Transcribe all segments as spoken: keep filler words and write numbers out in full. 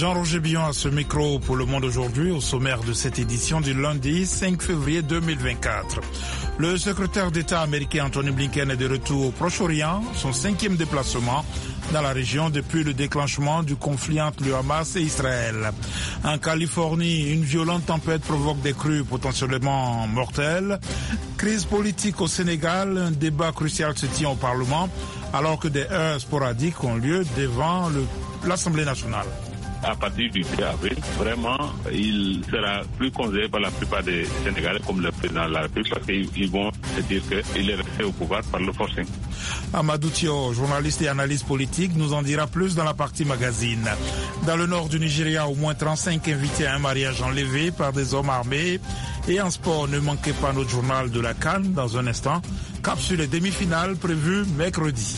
Jean-Roger Billon à ce micro pour Le Monde aujourd'hui, au sommaire de cette édition du lundi cinq février deux mille vingt-quatre. Le secrétaire d'État américain Anthony Blinken est de retour au Proche-Orient, son cinquième déplacement dans la région depuis le déclenchement du conflit entre le Hamas et Israël. En Californie, une violente tempête provoque des crues potentiellement mortelles. Crise politique au Sénégal, un débat crucial se tient au Parlement alors que des heurts sporadiques ont lieu devant le, l'Assemblée nationale. À partir du deux avril, vraiment, il sera plus considéré par la plupart des Sénégalais comme le président de la République parce qu'ils vont se dire qu'il est resté au pouvoir par le forcing. Amadou Thio, journaliste et analyste politique, nous en dira plus dans la partie magazine. Dans le nord du Nigeria, au moins trente-cinq invités à un mariage enlevé par des hommes armés. Et en sport, ne manquez pas notre journal de la CAN dans un instant. Cap sur les demi-finales prévues mercredi.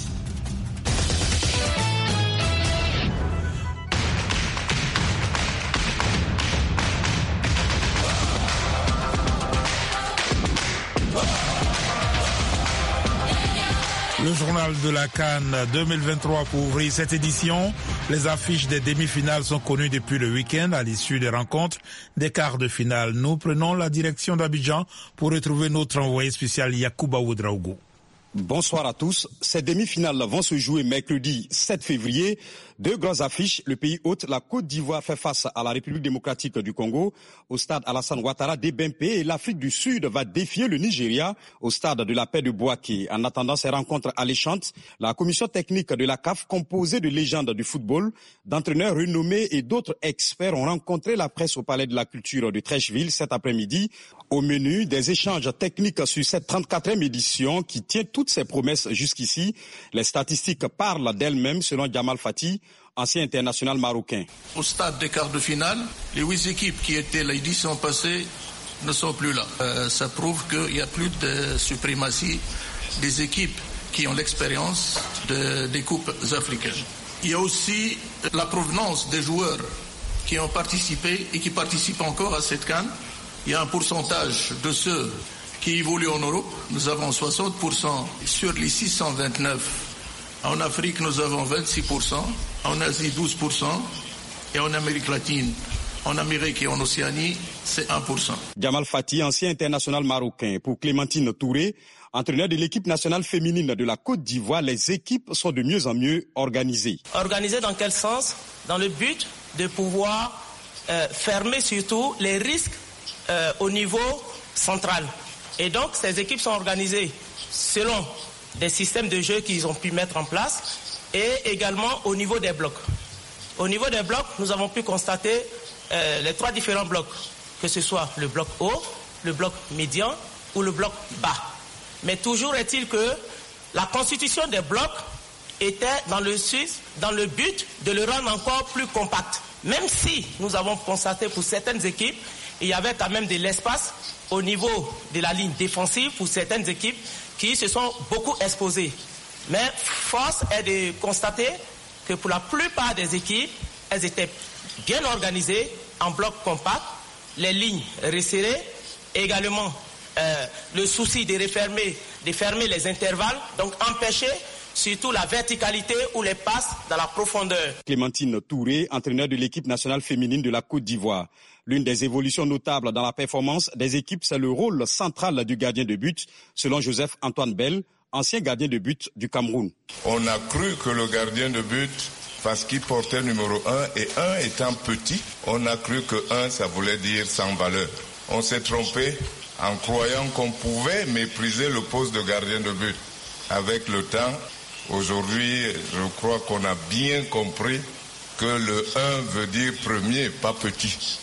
Le journal de la CAN deux mille vingt-trois pour ouvrir cette édition. Les affiches des demi-finales sont connues depuis le week-end à l'issue des rencontres des quarts de finale. Nous prenons la direction d'Abidjan pour retrouver notre envoyé spécial Yacouba Ouedraogo. Bonsoir à tous. Ces demi-finales vont se jouer mercredi sept février. Deux grosses affiches. Le pays hôte, la Côte d'Ivoire, fait face à la République démocratique du Congo au stade Alassane Ouattara d'Ebempe et l'Afrique du Sud va défier le Nigeria au stade de la paix de Bouaké. En attendant ces rencontres alléchantes, la commission technique de la C A F, composée de légendes du football, d'entraîneurs renommés et d'autres experts, ont rencontré la presse au Palais de la Culture de Treichville cet après-midi. Au menu, des échanges techniques sur cette trente-quatrième édition qui tient toutes ses promesses jusqu'ici. Les statistiques parlent d'elles-mêmes selon Djamal Fati, ancien international marocain. Au stade des quarts de finale, les huit équipes qui étaient l'édition passée ne sont plus là. Euh, ça prouve qu'il n'y a plus de suprématie des équipes qui ont l'expérience de, des coupes africaines. Il y a aussi la provenance des joueurs qui ont participé et qui participent encore à cette CAN. Il y a un pourcentage de ceux qui évoluent en Europe. Nous avons soixante pour cent sur les six cent vingt-neuf. En Afrique, nous avons vingt-six pour cent. En Asie, douze pour cent. Et en Amérique latine, en Amérique et en Océanie, c'est un pour cent. Djamal Fati, ancien international marocain. Pour Clémentine Touré, entraîneur de l'équipe nationale féminine de la Côte d'Ivoire, les équipes sont de mieux en mieux organisées. Organisées dans quel sens? Dans le but de pouvoir euh, fermer surtout les risques euh, au niveau central. Et donc, ces équipes sont organisées selon des systèmes de jeu qu'ils ont pu mettre en place et également au niveau des blocs. Au niveau des blocs, nous avons pu constater euh, les trois différents blocs, que ce soit le bloc haut, le bloc médian ou le bloc bas. Mais toujours est-il que la constitution des blocs était dans le, dans le but de le rendre encore plus compact. Même si nous avons constaté pour certaines équipes, il y avait quand même de l'espace au niveau de la ligne défensive pour certaines équipes qui se sont beaucoup exposées. Mais force est de constater que pour la plupart des équipes, elles étaient bien organisées en bloc compact, les lignes resserrées, également euh, le souci de refermer, de fermer les intervalles, donc empêcher surtout la verticalité ou les passes dans la profondeur. Clémentine Touré, entraîneur de l'équipe nationale féminine de la Côte d'Ivoire. L'une des évolutions notables dans la performance des équipes, c'est le rôle central du gardien de but, selon Joseph-Antoine Bell, ancien gardien de but du Cameroun. On a cru que le gardien de but, parce qu'il portait numéro un, et un étant petit, on a cru que un, ça voulait dire sans valeur. On s'est trompé en croyant qu'on pouvait mépriser le poste de gardien de but. Avec le temps, aujourd'hui, je crois qu'on a bien compris que le un veut dire premier, pas petit.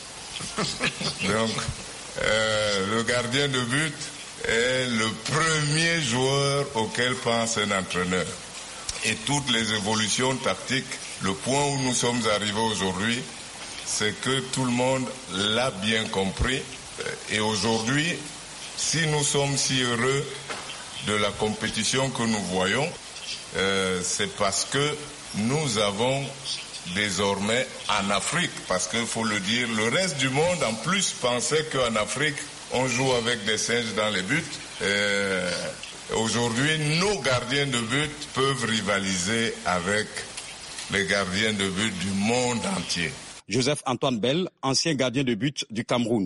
Donc, euh, le gardien de but est le premier joueur auquel pense un entraîneur. Et toutes les évolutions tactiques, le point où nous sommes arrivés aujourd'hui, c'est que tout le monde l'a bien compris. Et aujourd'hui, si nous sommes si heureux de la compétition que nous voyons, euh, c'est parce que nous avons désormais en Afrique, parce qu'il faut le dire, le reste du monde en plus pensait qu'en Afrique, on joue avec des singes dans les buts. Euh, aujourd'hui, nos gardiens de but peuvent rivaliser avec les gardiens de but du monde entier. Joseph-Antoine Bell, ancien gardien de but du Cameroun.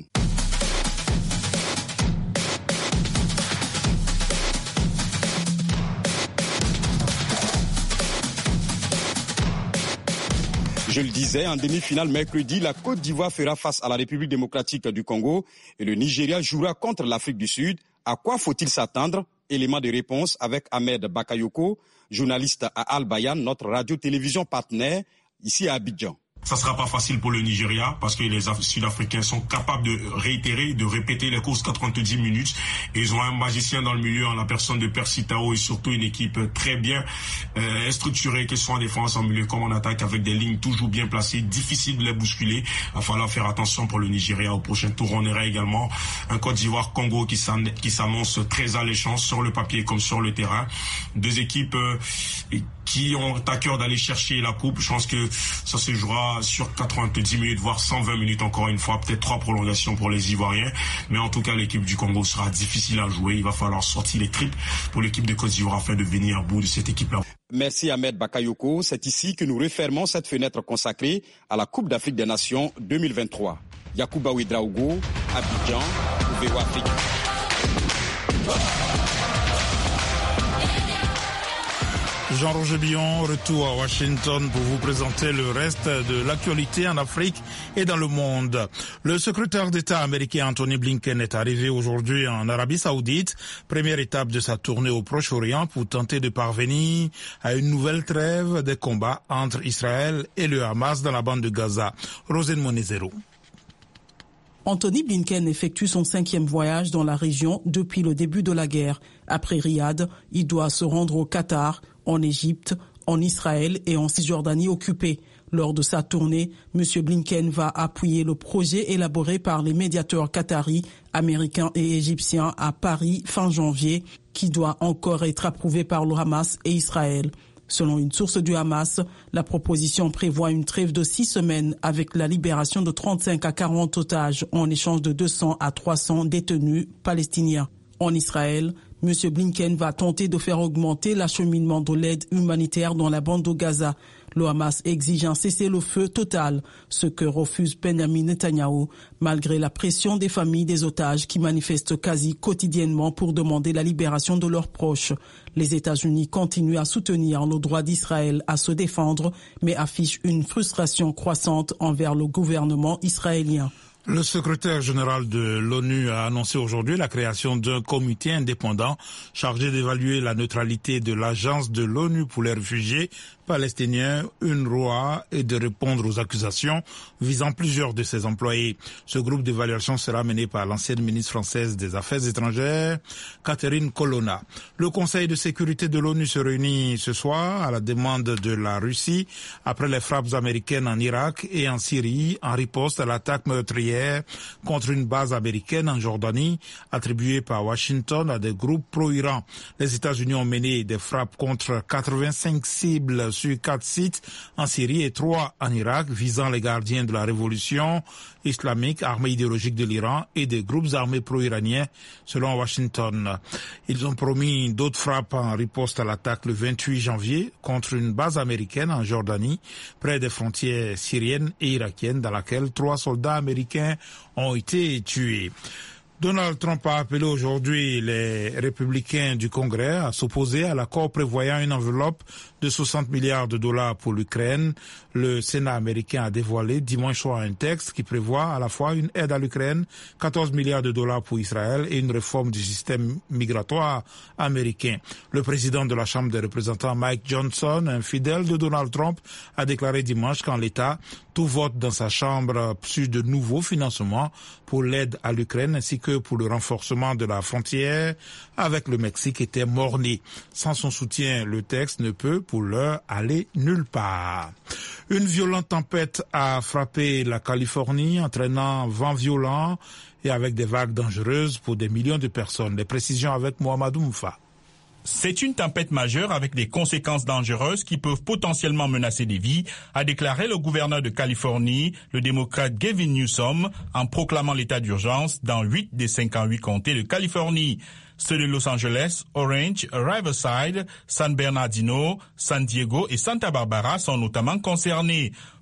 Je le disais, en demi-finale mercredi, la Côte d'Ivoire fera face à la République démocratique du Congo et le Nigeria jouera contre l'Afrique du Sud. À quoi faut-il s'attendre? Élément de réponse avec Ahmed Bakayoko, journaliste à Al Bayan, notre radio-télévision partenaire ici à Abidjan. Ça sera pas facile pour le Nigeria parce que les Sud-Africains sont capables de réitérer, de répéter les courses quatre-vingt-dix minutes. Et ils ont un magicien dans le milieu en la personne de Percy Tau et surtout une équipe très bien euh, structurée, que ce soit en défense, en milieu comme en attaque, avec des lignes toujours bien placées, difficile de les bousculer. Il va falloir faire attention pour le Nigeria au prochain tour. On aura également un Côte d'Ivoire-Congo qui s'annonce très alléchant sur le papier comme sur le terrain. Deux équipes euh, qui ont à cœur d'aller chercher la coupe. Je pense que ça se jouera sur quatre-vingt-dix minutes, voire cent vingt minutes encore une fois, peut-être trois prolongations pour les Ivoiriens. Mais en tout cas, l'équipe du Congo sera difficile à jouer. Il va falloir sortir les tripes pour l'équipe de Côte d'Ivoire afin de venir à bout de cette équipe-là. Merci Ahmed Bakayoko. C'est ici que nous refermons cette fenêtre consacrée à la Coupe d'Afrique des Nations deux mille vingt-trois. Yacouba Ouedraogo, Abidjan, V O Afrique. Jean-Roger Billon, retour à Washington pour vous présenter le reste de l'actualité en Afrique et dans le monde. Le secrétaire d'État américain Anthony Blinken est arrivé aujourd'hui en Arabie Saoudite, première étape de sa tournée au Proche-Orient pour tenter de parvenir à une nouvelle trêve des combats entre Israël et le Hamas dans la bande de Gaza. Rosine Monezero. Anthony Blinken effectue son cinquième voyage dans la région depuis le début de la guerre. Après Riyad, il doit se rendre au Qatar, en Égypte, en Israël et en Cisjordanie occupée. Lors de sa tournée, M. Blinken va appuyer le projet élaboré par les médiateurs qataris, américains et égyptiens à Paris fin janvier, qui doit encore être approuvé par le Hamas et Israël. Selon une source du Hamas, la proposition prévoit une trêve de six semaines avec la libération de trente-cinq à quarante otages en échange de deux cents à trois cents détenus palestiniens. En Israël, M. Blinken va tenter de faire augmenter l'acheminement de l'aide humanitaire dans la bande de Gaza. Le Hamas exige un cessez-le-feu total, ce que refuse Benjamin Netanyahou, malgré la pression des familles des otages qui manifestent quasi quotidiennement pour demander la libération de leurs proches. Les États-Unis continuent à soutenir le droit d'Israël à se défendre, mais affichent une frustration croissante envers le gouvernement israélien. Le secrétaire général de l'ONU a annoncé aujourd'hui la création d'un comité indépendant chargé d'évaluer la neutralité de l'Agence de l'ONU pour les réfugiés palestiniens, UNRWA, et de répondre aux accusations visant plusieurs de ses employés. Ce groupe d'évaluation sera mené par l'ancienne ministre française des Affaires étrangères, Catherine Colonna. Le Conseil de sécurité de l'ONU se réunit ce soir à la demande de la Russie après les frappes américaines en Irak et en Syrie en riposte à l'attaque meurtrière contre une base américaine en Jordanie attribuée par Washington à des groupes pro-Iran. Les États-Unis ont mené des frappes contre quatre-vingt-cinq cibles sur quatre sites en Syrie et trois en Irak visant les gardiens de la révolution islamique, armée idéologique de l'Iran et des groupes armés pro-iraniens selon Washington. Ils ont promis d'autres frappes en riposte à l'attaque le vingt-huit janvier contre une base américaine en Jordanie près des frontières syriennes et irakiennes dans laquelle trois soldats américains ont été tués. Donald Trump a appelé aujourd'hui les républicains du Congrès à s'opposer à l'accord prévoyant une enveloppe de soixante milliards de dollars pour l'Ukraine. Le Sénat américain a dévoilé dimanche soir un texte qui prévoit à la fois une aide à l'Ukraine, quatorze milliards de dollars pour Israël et une réforme du système migratoire américain. Le président de la Chambre des représentants, Mike Johnson, un fidèle de Donald Trump, a déclaré dimanche qu'en l'état, tout vote dans sa Chambre sur de nouveaux financements pour l'aide à l'Ukraine ainsi que pour le renforcement de la frontière avec le Mexique était mort-né. Sans son soutien, le texte ne peut pour l'heure aller nulle part. Une violente tempête a frappé la Californie, entraînant vent violent et avec des vagues dangereuses pour des millions de personnes. Les précisions avec Mohamedou Moufa. C'est une tempête majeure avec des conséquences dangereuses qui peuvent potentiellement menacer des vies, a déclaré le gouverneur de Californie, le démocrate Gavin Newsom, en proclamant l'état d'urgence dans huit des cinquante-huit comtés de Californie. Ceux de Los Angeles, Orange, Riverside, San Bernardino, San Diego et Santa Barbara sont notamment concernés.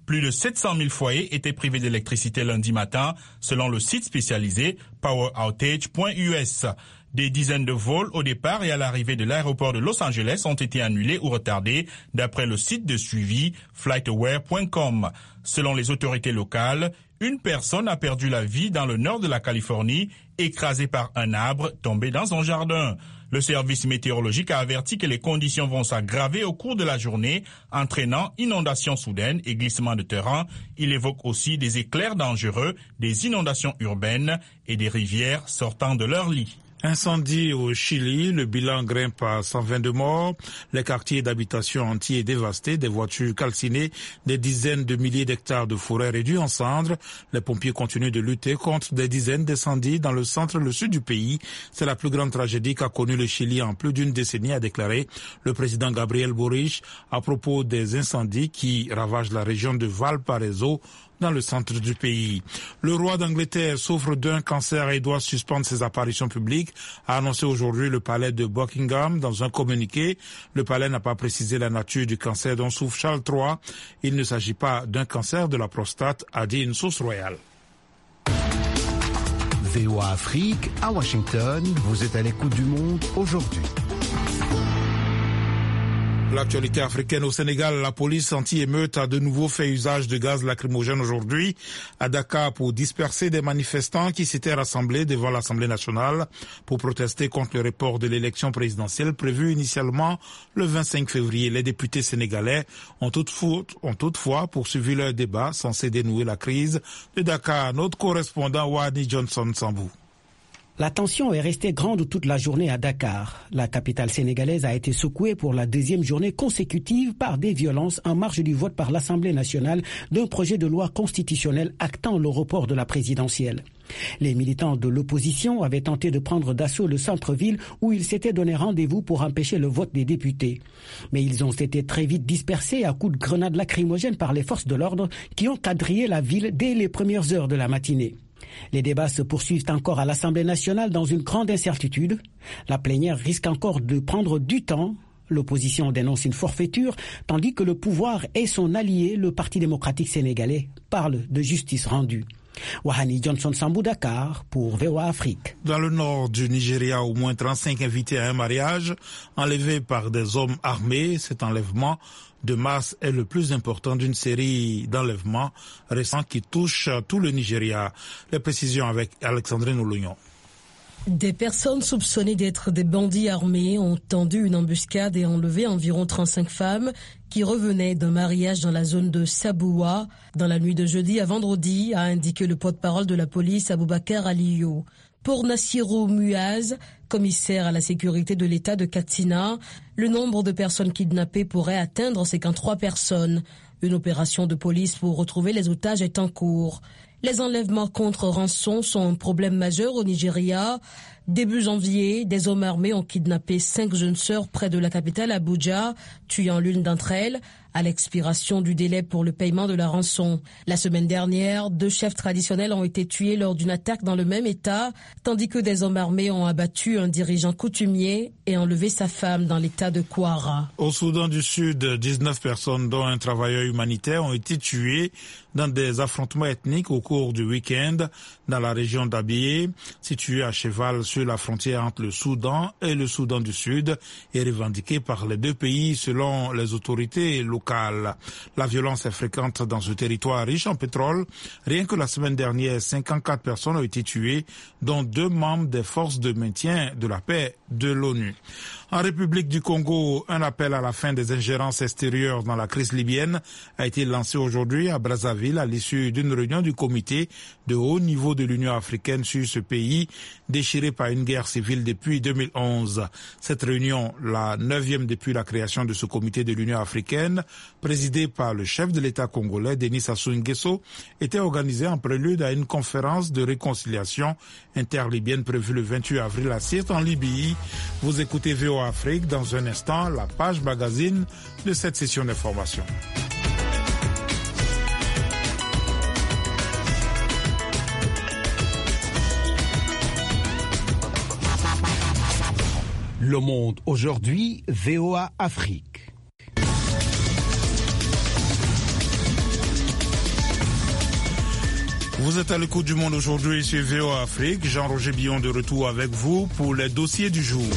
Plus de sept cent mille foyers étaient privés d'électricité lundi matin, selon le site spécialisé power outage point U S. Des dizaines de vols au départ et à l'arrivée de l'aéroport de Los Angeles ont été annulés ou retardés, d'après le site de suivi flightaware point com. Selon les autorités locales, une personne a perdu la vie dans le nord de la Californie, écrasée par un arbre tombé dans son jardin. Le service météorologique a averti que les conditions vont s'aggraver au cours de la journée, entraînant inondations soudaines et glissements de terrain. Il évoque aussi des éclairs dangereux, des inondations urbaines et des rivières sortant de leur lit. Incendie au Chili, le bilan grimpe à cent vingt-deux morts, les quartiers d'habitation entiers dévastés, des voitures calcinées, des dizaines de milliers d'hectares de forêts réduits en cendres. Les pompiers continuent de lutter contre des dizaines d'incendies dans le centre et le sud du pays. C'est la plus grande tragédie qu'a connue le Chili en plus d'une décennie, a déclaré le président Gabriel Boric à propos des incendies qui ravagent la région de Valparaiso, dans le centre du pays. Le roi d'Angleterre souffre d'un cancer et doit suspendre ses apparitions publiques, a annoncé aujourd'hui le palais de Buckingham dans un communiqué. Le palais n'a pas précisé la nature du cancer dont souffre Charles trois. Il ne s'agit pas d'un cancer de la prostate, a dit une source royale. V O A Afrique, à Washington, vous êtes à l'écoute du monde aujourd'hui. L'actualité africaine au Sénégal, la police anti-émeute a de nouveau fait usage de gaz lacrymogène aujourd'hui à Dakar pour disperser des manifestants qui s'étaient rassemblés devant l'Assemblée nationale pour protester contre le report de l'élection présidentielle prévue initialement le vingt-cinq février. Les députés sénégalais ont toutefois, ont toutefois poursuivi leur débat censé dénouer la crise de Dakar. Notre correspondant Wani Johnson Sambou. La tension est restée grande toute la journée à Dakar. La capitale sénégalaise a été secouée pour la deuxième journée consécutive par des violences en marge du vote par l'Assemblée nationale d'un projet de loi constitutionnelle actant le report de la présidentielle. Les militants de l'opposition avaient tenté de prendre d'assaut le centre-ville où ils s'étaient donné rendez-vous pour empêcher le vote des députés. Mais ils ont été très vite dispersés à coups de grenades lacrymogènes par les forces de l'ordre qui ont quadrillé la ville dès les premières heures de la matinée. Les débats se poursuivent encore à l'Assemblée nationale dans une grande incertitude. La plénière risque encore de prendre du temps. L'opposition dénonce une forfaiture, tandis que le pouvoir et son allié, le Parti démocratique sénégalais, parlent de justice rendue. Wahani Johnson Sambou, Dakar, pour V O A Afrique. Dans le nord du Nigeria, au moins trente-cinq invités à un mariage enlevés par des hommes armés. Cet enlèvement de mars est le plus important d'une série d'enlèvements récents qui touchent tout le Nigeria. Les précisions avec Alexandrine Oulognon. Des personnes soupçonnées d'être des bandits armés ont tendu une embuscade et enlevé environ trente-cinq femmes qui revenaient d'un mariage dans la zone de Saboua dans la nuit de jeudi à vendredi, a indiqué le porte-parole de la police Aboubakar Aliyu. Pour Nassirou Muaz, commissaire à la sécurité de l'État de Katsina, le nombre de personnes kidnappées pourrait atteindre cinquante-trois personnes. Une opération de police pour retrouver les otages est en cours. Les enlèvements contre rançon sont un problème majeur au Nigeria. Début janvier, des hommes armés ont kidnappé cinq jeunes sœurs près de la capitale Abuja, tuant l'une d'entre elles à l'expiration du délai pour le paiement de la rançon. La semaine dernière, deux chefs traditionnels ont été tués lors d'une attaque dans le même état, tandis que des hommes armés ont abattu un dirigeant coutumier et enlevé sa femme dans l'état de Kwara. Au Soudan du Sud, dix-neuf personnes, dont un travailleur humanitaire, ont été tuées dans des affrontements ethniques au cours du week-end dans la région d'Abyei, située à cheval sur la frontière entre le Soudan et le Soudan du Sud, et revendiquée par les deux pays selon les autorités locales. La violence est fréquente dans ce territoire riche en pétrole. Rien que la semaine dernière, cinquante-quatre personnes ont été tuées, dont deux membres des forces de maintien de la paix de l'ONU. En République du Congo, un appel à la fin des ingérences extérieures dans la crise libyenne a été lancé aujourd'hui à Brazzaville à l'issue d'une réunion du comité de haut niveau de l'Union africaine sur ce pays déchiré par une guerre civile depuis deux mille onze. Cette réunion, la neuvième depuis la création de ce comité de l'Union africaine, présidée par le chef de l'État congolais, Denis Sassou Nguesso, était organisée en prélude à une conférence de réconciliation interlibyenne prévue le vingt-huit avril à Sirte en Libye. Vous écoutez V O A Afrique, dans un instant, la page magazine de cette session d'information. Le Monde aujourd'hui, V O A Afrique. Vous êtes à l'écoute du Monde aujourd'hui sur V O A Afrique. Jean-Roger Billon de retour avec vous pour les dossiers du jour.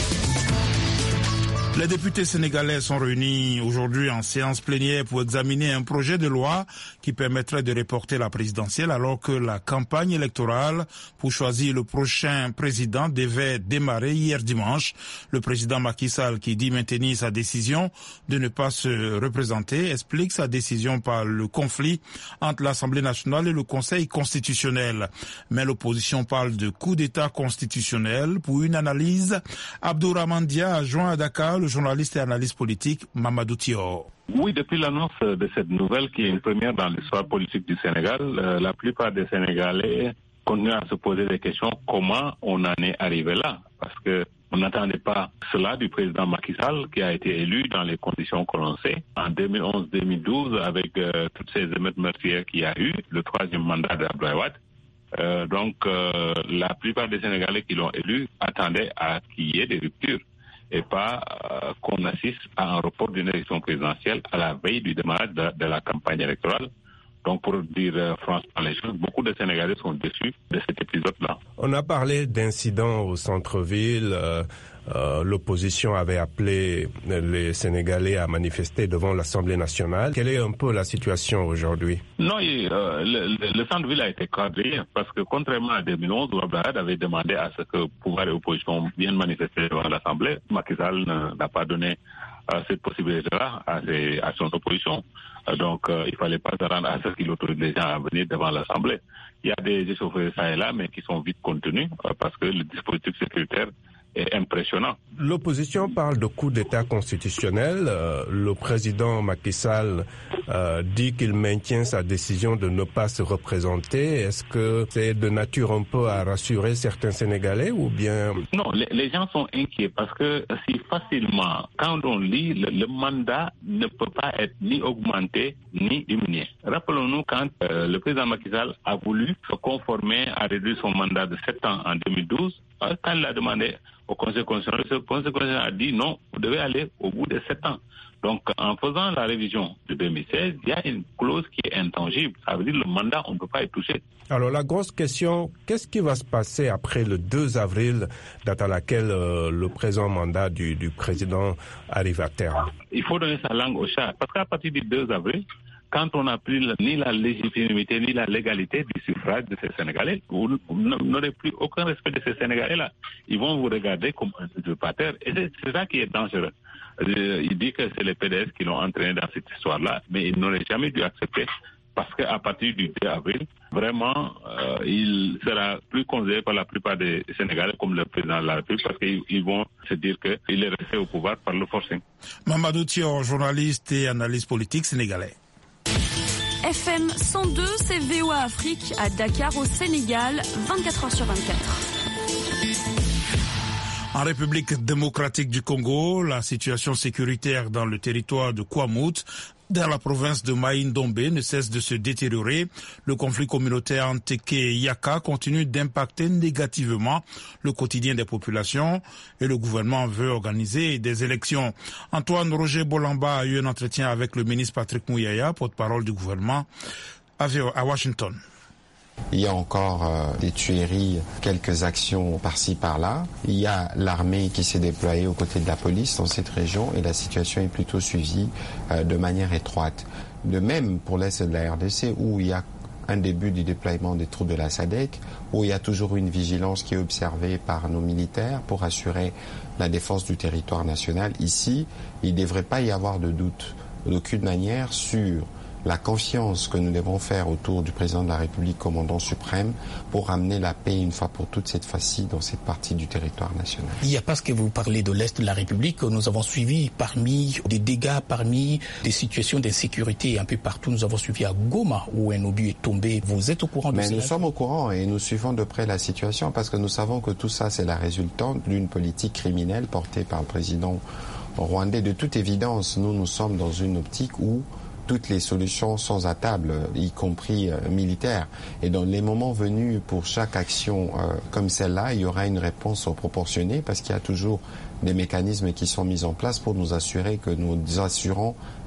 Les députés sénégalais sont réunis aujourd'hui en séance plénière pour examiner un projet de loi qui permettrait de reporter la présidentielle alors que la campagne électorale pour choisir le prochain président devait démarrer hier dimanche. Le président Macky Sall, qui dit maintenir sa décision de ne pas se représenter, explique sa décision par le conflit entre l'Assemblée nationale et le Conseil constitutionnel. Mais l'opposition parle de coup d'État constitutionnel. Pour une analyse, Abdourahmane Dia a joint à Dakar le journaliste et analyste politique Mamadou Thior. Oui, depuis l'annonce de cette nouvelle qui est une première dans l'histoire politique du Sénégal, euh, la plupart des Sénégalais continuent à se poser des questions comment on en est arrivé là, parce que on n'attendait pas cela du président Macky Sall qui a été élu dans les conditions que l'on sait en deux mille onze deux mille douze avec euh, toutes ces émeutes meurtrières qu'il y a eu, le troisième mandat d'Abdoulaye Wade. Euh, donc euh, la plupart des Sénégalais qui l'ont élu attendaient à qu'il y ait des ruptures et pas euh, qu'on assiste à un report d'une élection présidentielle à la veille du démarrage de, de la campagne électorale. Donc pour dire euh, franchement les choses, beaucoup de Sénégalais sont déçus de cet épisode-là. On a parlé d'incidents au centre-ville. Euh, euh, l'opposition avait appelé les Sénégalais à manifester devant l'Assemblée nationale. Quelle est un peu la situation aujourd'hui? Non, euh, le, le centre-ville a été cadré parce que contrairement à deux mille onze, où Abdoulaye avait demandé à ce que pouvoir et opposition viennent manifester devant l'Assemblée, Macky Sall n'a pas donné euh, cette possibilité-là à, ses, à son opposition. Donc, euh, il ne fallait pas se rendre à ce qu'il autorise les gens à venir devant l'Assemblée. Il y a des échauffeurs ça et là, mais qui sont vite contenus euh, parce que le dispositif sécuritaire est impressionnant. L'opposition parle de coup d'État constitutionnel. Euh, le président Macky Sall euh, dit qu'il maintient sa décision de ne pas se représenter. Est-ce que c'est de nature un peu à rassurer certains Sénégalais ou bien... Non, les, les gens sont inquiets parce que si facilement, quand on lit, le, le mandat ne peut pas être ni augmenté ni diminué. Rappelons-nous quand euh, le président Macky Sall a voulu se conformer à réduire son mandat de sept ans en deux mille douze, euh, quand il a demandé au Conseil constitutionnel, le Conseil constitutionnel a dit non, vous devez aller au bout de sept ans. Donc, en faisant la révision de deux mille seize, il y a une clause qui est intangible. Ça veut dire que le mandat, on ne peut pas y toucher. Alors, la grosse question, qu'est-ce qui va se passer après le deux avril, date à laquelle euh, le présent mandat du, du président arrive à terme? Il faut donner sa langue au chat, parce qu'à partir du deux avril, quand on n'a plus ni la légitimité ni la légalité du suffrage de ces Sénégalais, vous n'aurez plus aucun respect de ces Sénégalais-là. Ils vont vous regarder comme un usurpateur. Et c'est, c'est ça qui est dangereux. Il dit que c'est les P D S qui l'ont entraîné dans cette histoire-là, mais ils n'auraient jamais dû accepter. Parce qu'à partir du deux avril, vraiment, euh, il sera plus considéré par la plupart des Sénégalais comme le président de la République parce qu'ils vont se dire qu'il est resté au pouvoir par le forcing. Mamadou Thior, journaliste et analyste politique sénégalais. F M cent deux, c'est V O A Afrique à Dakar au Sénégal, vingt-quatre heures sur vingt-quatre. En République démocratique du Congo, la situation sécuritaire dans le territoire de Kouamout, dans la province de Maï-Ndombe, ne cesse de se détériorer. Le conflit communautaire Nteke-Yaka continue d'impacter négativement le quotidien des populations et le gouvernement veut organiser des élections. Antoine Roger Bolamba a eu un entretien avec le ministre Patrick Mouyaya, porte-parole du gouvernement, à Washington. Il y a encore euh, des tueries, quelques actions par-ci par-là. Il y a l'armée qui s'est déployée aux côtés de la police dans cette région et la situation est plutôt suivie euh, de manière étroite. De même pour l'est de la R D C où il y a un début du déploiement des troupes de la S A D C, où il y a toujours une vigilance qui est observée par nos militaires pour assurer la défense du territoire national. Ici, il ne devrait pas y avoir de doute d'aucune manière sur la confiance que nous devons faire autour du président de la République, commandant suprême, pour ramener la paix une fois pour toutes cette fois-ci dans cette partie du territoire national. Il y a parce que vous parlez de l'Est de la République, nous avons suivi parmi des dégâts, parmi des situations d'insécurité un peu partout. Nous avons suivi à Goma où un obus est tombé. Vous êtes au courant de Mais cela? Nous sommes au courant et nous suivons de près la situation parce que nous savons que tout ça c'est la résultante d'une politique criminelle portée par le président rwandais. De toute évidence, nous nous sommes dans une optique où toutes les solutions sont à table, y compris euh, militaires. Et dans les moments venus, pour chaque action euh, comme celle-là, il y aura une réponse proportionnée parce qu'il y a toujours des mécanismes qui sont mis en place pour nous assurer que nous assurons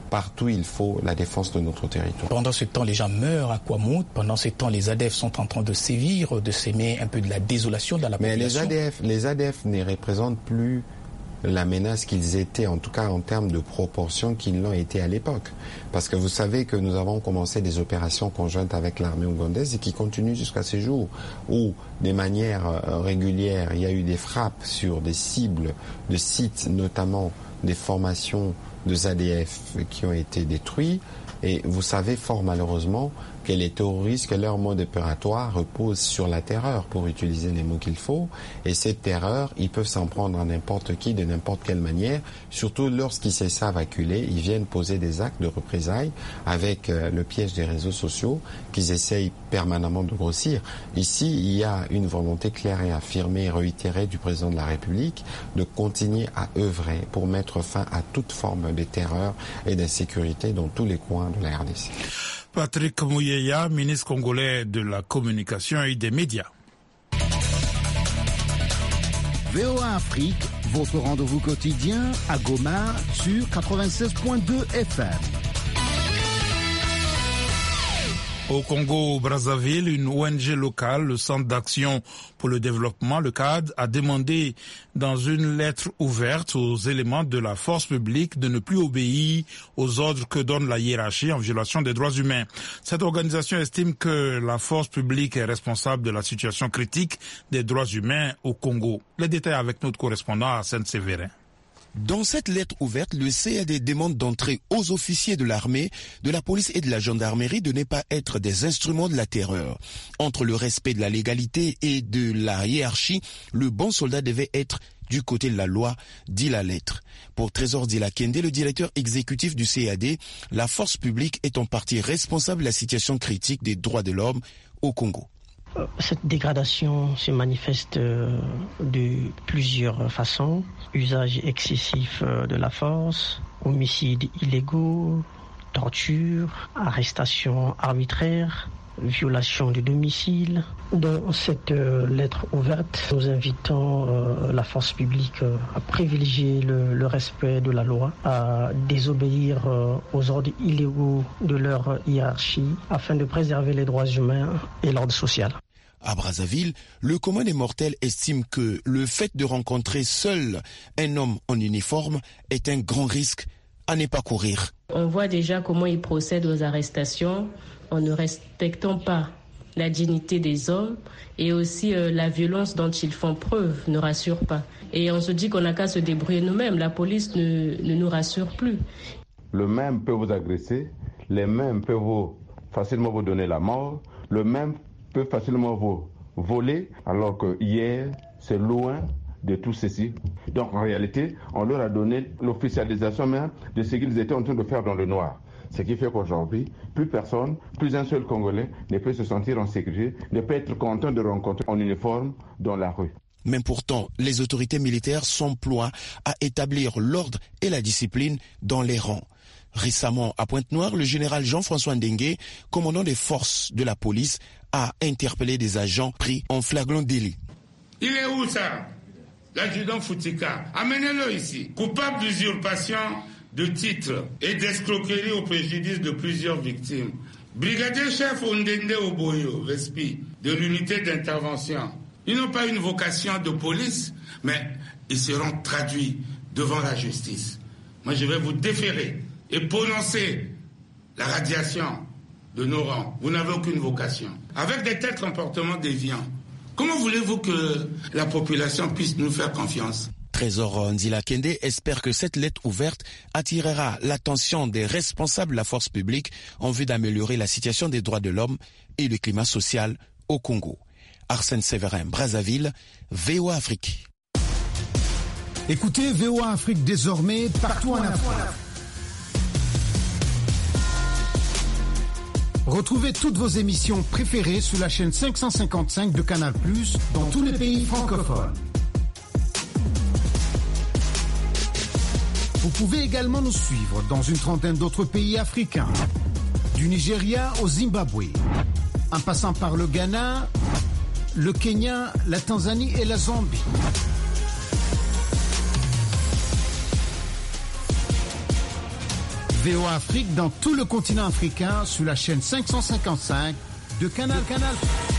partout il faut la défense de notre territoire. Pendant ce temps, les gens meurent à Kwamout. Pendant ce temps, les A D F sont en train de sévir, de s'aimer un peu de la désolation dans la Mais population. Mais les A D F, les A D F ne représentent plus la menace qu'ils étaient, en tout cas en termes de proportion qu'ils l'ont été à l'époque. Parce que vous savez que nous avons commencé des opérations conjointes avec l'armée ougandaise et qui continuent jusqu'à ce jour, où de manière régulière, il y a eu des frappes sur des cibles de sites, notamment des formations de A D F qui ont été détruits. Et vous savez fort malheureusement que les terroristes, que leur mode opératoire repose sur la terreur, pour utiliser les mots qu'il faut. Et cette terreur, ils peuvent s'en prendre à n'importe qui, de n'importe quelle manière. Surtout lorsqu'ils se savent acculés, ils viennent poser des actes de représailles avec euh, le piège des réseaux sociaux qu'ils essayent permanemment de grossir. Ici, il y a une volonté claire et affirmée et réitérée du président de la République de continuer à œuvrer pour mettre fin à toute forme de terreur et d'insécurité dans tous les coins de la R D C. Patrick Mouyeya, ministre congolais de la communication et des médias. V O A Afrique, votre rendez-vous quotidien à Goma sur quatre-vingt-seize point deux F M. Au Congo-Brazzaville, une O N G locale, le Centre d'action pour le développement, le C A D, a demandé dans une lettre ouverte aux éléments de la force publique de ne plus obéir aux ordres que donne la hiérarchie en violation des droits humains. Cette organisation estime que la force publique est responsable de la situation critique des droits humains au Congo. Les détails avec notre correspondant Arsène Sévérin. Dans cette lettre ouverte, le C A D demande d'entrer aux officiers de l'armée, de la police et de la gendarmerie de ne pas être des instruments de la terreur. Entre le respect de la légalité et de la hiérarchie, le bon soldat devait être du côté de la loi, dit la lettre. Pour Trésor Dilakende, le directeur exécutif du C A D, la force publique est en partie responsable de la situation critique des droits de l'homme au Congo. Cette dégradation se manifeste de plusieurs façons. Usage excessif de la force, homicides illégaux, torture, arrestation arbitraire, violation du domicile. Dans cette lettre ouverte, nous invitons la force publique à privilégier le, le respect de la loi, à désobéir aux ordres illégaux de leur hiérarchie afin de préserver les droits humains et l'ordre social. À Brazzaville, le commun des mortels estime que le fait de rencontrer seul un homme en uniforme est un grand risque à ne pas courir. On voit déjà comment ils procèdent aux arrestations en ne respectant pas la dignité des hommes et aussi euh, la violence dont ils font preuve ne rassure pas. Et on se dit qu'on n'a qu'à se débrouiller nous-mêmes, la police ne, ne nous rassure plus. Le même peut vous agresser, les mêmes peuvent vous, facilement vous donner la mort, le même peut facilement vous voler, alors que hier, c'est loin de tout ceci. Donc en réalité, on leur a donné l'officialisation même de ce qu'ils étaient en train de faire dans le noir. Ce qui fait qu'aujourd'hui, plus personne, plus un seul Congolais ne peut se sentir en sécurité, ne peut être content de rencontrer en uniforme dans la rue. Mais pourtant, les autorités militaires s'emploient à établir l'ordre et la discipline dans les rangs. Récemment, à Pointe-Noire, le général Jean-François Ndengue, commandant des forces de la police, a interpellé des agents pris en flagrant délit. Il est où ça? L'adjudant Foutika, amenez-le ici. Coupable d'usurpation de titres et d'escroquerie au préjudice de plusieurs victimes. Brigadier chef Ondende Oboyo, Respi, de l'unité d'intervention. Ils n'ont pas une vocation de police, mais ils seront traduits devant la justice. Moi, je vais vous déférer et prononcer la radiation de nos rangs. Vous n'avez aucune vocation. Avec de tels comportements déviants, comment voulez-vous que la population puisse nous faire confiance? Trésor Ndilakende espère que cette lettre ouverte attirera l'attention des responsables de la force publique en vue d'améliorer la situation des droits de l'homme et le climat social au Congo. Arsène Sévérin, Brazzaville, V O A Afrique. Écoutez V O A Afrique désormais partout en Afrique. Retrouvez toutes vos émissions préférées sur la chaîne cinq cent cinquante-cinq de Canal plus, dans tous les pays francophones. Vous pouvez également nous suivre dans une trentaine d'autres pays africains, du Nigeria au Zimbabwe, en passant par le Ghana, le Kenya, la Tanzanie et la Zambie. V O A Afrique dans tout le continent africain sur la chaîne cinq cent cinquante-cinq de Canal Canal.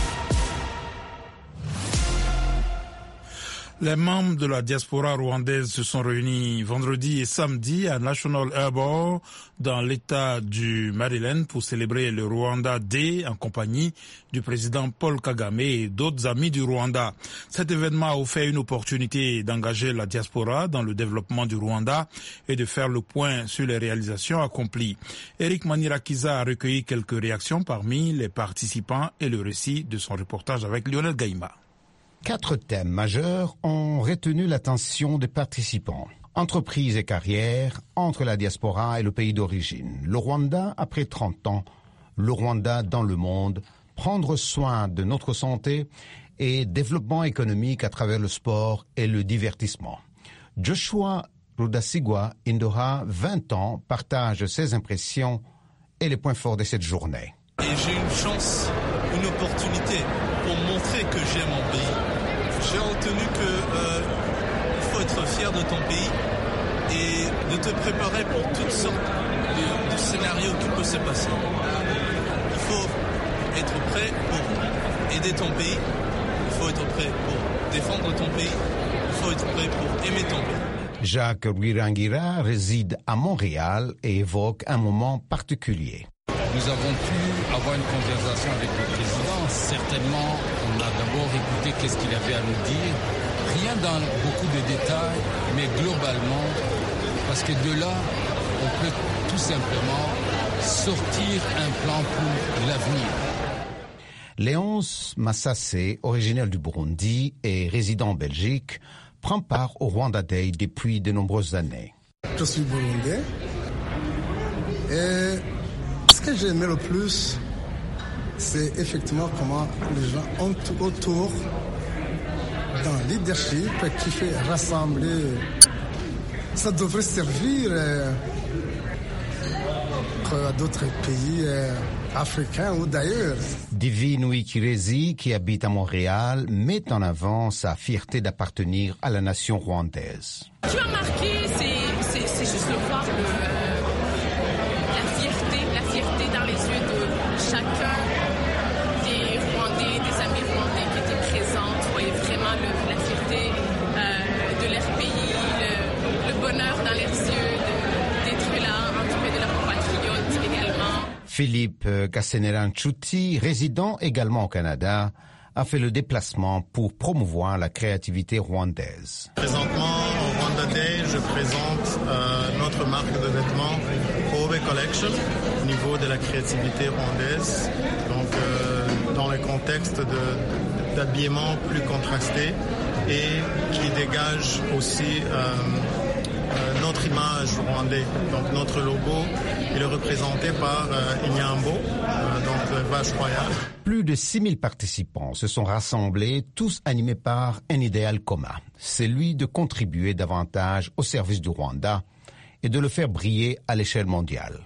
Les membres de la diaspora rwandaise se sont réunis vendredi et samedi à National Airport dans l'État du Maryland pour célébrer le Rwanda Day en compagnie du président Paul Kagame et d'autres amis du Rwanda. Cet événement a offert une opportunité d'engager la diaspora dans le développement du Rwanda et de faire le point sur les réalisations accomplies. Eric Manirakiza a recueilli quelques réactions parmi les participants et le récit de son reportage avec Lionel Gaïma. Quatre thèmes majeurs ont retenu l'attention des participants. Entreprise et carrière, entre la diaspora et le pays d'origine. Le Rwanda après trente ans, le Rwanda dans le monde, prendre soin de notre santé et développement économique à travers le sport et le divertissement. Joshua Rudasigwa Indora, vingt ans, partage ses impressions et les points forts de cette journée. Et j'ai une chance, une opportunité pour montrer que j'aime mon pays. J'ai retenu qu'il euh, faut être fier de ton pays et de te préparer pour toutes sortes de, de scénarios qui peuvent se passer. Il faut être prêt pour aider ton pays, il faut être prêt pour défendre ton pays, il faut être prêt pour aimer ton pays. Jacques Rwirangira réside à Montréal et évoque un moment particulier. Nous avons pu avoir une conversation avec le président. Certainement, on a d'abord écouté qu'est-ce qu'il avait à nous dire. Rien dans beaucoup de détails, mais globalement, parce que de là, on peut tout simplement sortir un plan pour l'avenir. Léonce Massassé, originaire du Burundi et résident en Belgique, prend part au Rwanda Day depuis de nombreuses années. Je suis burundais et ce que j'ai aimé le plus, c'est effectivement comment les gens ont autour dans le leadership qui fait rassembler. Ça devrait servir à d'autres pays africains ou d'ailleurs. Divine Wikirezi, qui habite à Montréal, met en avant sa fierté d'appartenir à la nation rwandaise. Ce qui m'a marqué, c'est, c'est, c'est juste de voir le, la fierté, la fierté dans les yeux de chacun des Rwandais, des amis rwandais qui étaient présents. Tu voyais vraiment le, la fierté euh, de leur pays, le, le bonheur dans leurs yeux de, d'être là, entourés de leurs compatriotes également. Philippe Kasseneran-Chuti, résident également au Canada, a fait le déplacement pour promouvoir la créativité rwandaise. Présentement, au Rwanda Day, je présente euh, notre marque de vêtements Kobe Collection au niveau de la créativité rwandaise. Donc, euh, dans le contexte de, d'habillement plus contrasté et qui dégage aussi euh, euh, notre image rwandaise. Donc, notre logo est représenté par euh, Inyambo, euh, donc euh, vache royale. Plus de six mille participants se sont rassemblés, tous animés par un idéal commun, celui de contribuer davantage au service du Rwanda et de le faire briller à l'échelle mondiale.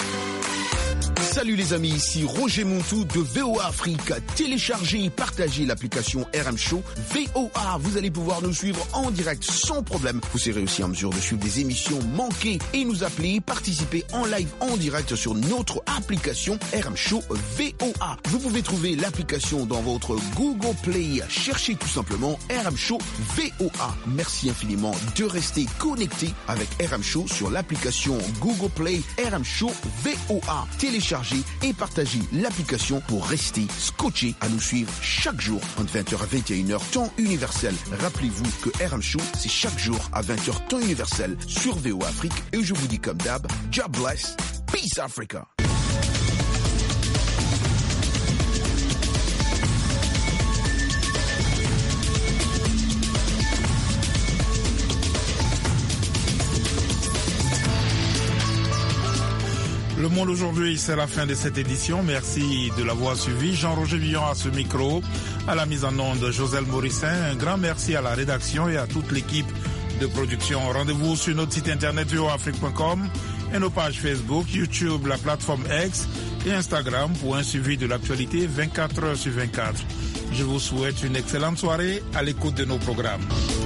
Salut les amis, ici Roger Montou de V O A Afrique. Téléchargez et partagez l'application R M Show V O A. Vous allez pouvoir nous suivre en direct sans problème. Vous serez aussi en mesure de suivre des émissions manquées et nous appeler, participer en live en direct sur notre application R M Show V O A. Vous pouvez trouver l'application dans votre Google Play. Cherchez tout simplement R M Show V O A. Merci infiniment de rester connecté avec R M Show sur l'application Google Play R M Show V O A. Téléchargez et partagez l'application pour rester scotché à nous suivre chaque jour entre vingt heures à vingt et une heures temps universel. Rappelez-vous que R M Show, c'est chaque jour à vingt heures temps universel sur V O A Afrique. Et je vous dis comme d'hab, God bless, peace Africa. Le Monde aujourd'hui, c'est la fin de cette édition. Merci de l'avoir suivi. Jean-Roger Villon à ce micro, à la mise en onde Joselle Morissin. Un grand merci à la rédaction et à toute l'équipe de production. Rendez-vous sur notre site internet v o afrique point com et nos pages Facebook, YouTube, la plateforme X et Instagram pour un suivi de l'actualité vingt-quatre heures sur vingt-quatre. Je vous souhaite une excellente soirée à l'écoute de nos programmes.